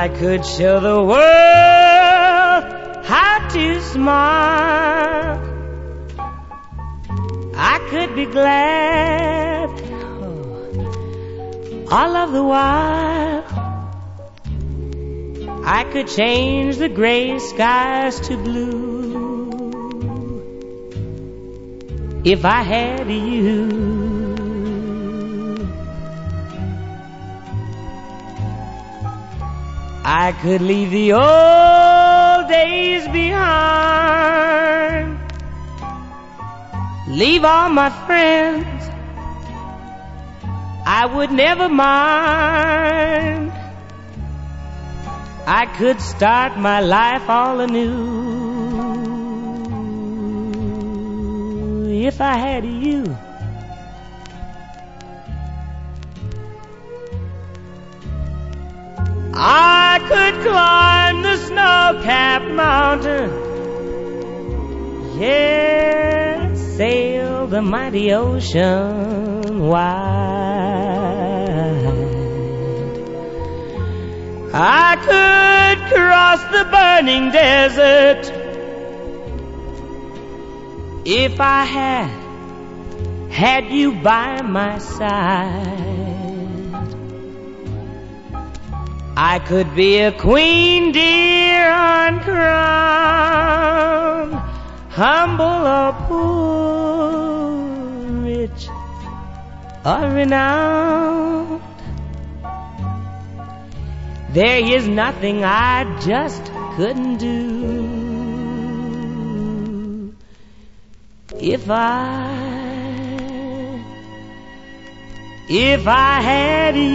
I could show the world how to smile. I could be glad all of the while. I could change the gray skies to blue if I had you. I could leave the old days behind, leave all my friends, I would never mind. I could start my life all anew if I had you. I could climb the snow-capped mountain, yeah, sail the mighty ocean wide. I could cross the burning desert if I had you by my side. I could be a queen, dear, uncrowned, humble or poor, rich or renowned. There is nothing I just couldn't do if I had you.